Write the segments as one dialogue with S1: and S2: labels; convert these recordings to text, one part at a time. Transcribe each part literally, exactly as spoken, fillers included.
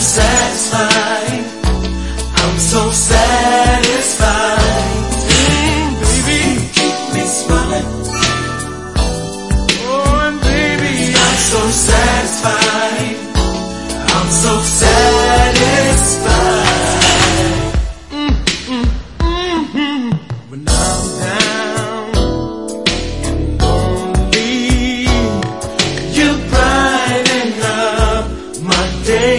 S1: satisfied. I'm so satisfied. Mm, baby, you keep me smiling. Oh, and baby, I'm so satisfied. I'm so satisfied. Mm, mm, mm, mm. When I'm down and lonely, you brighten up my day.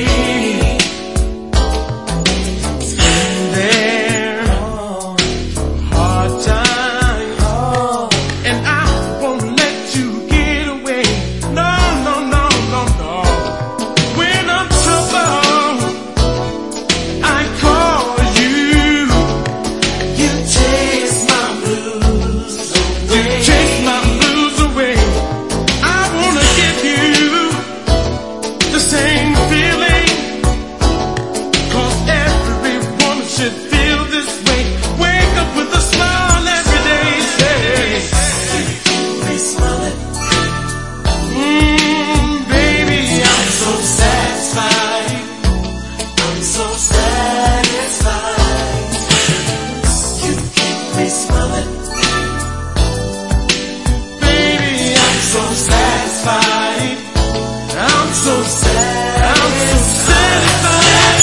S1: I'm so sad, I'm so satisfied.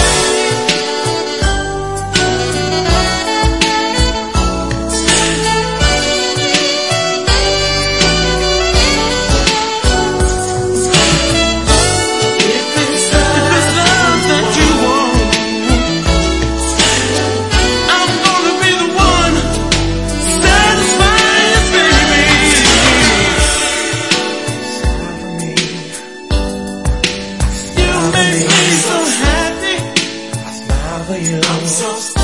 S1: If it's love that you want, I'm gonna be the one satisfying, baby. You make me so happy. I smile for you. I'm so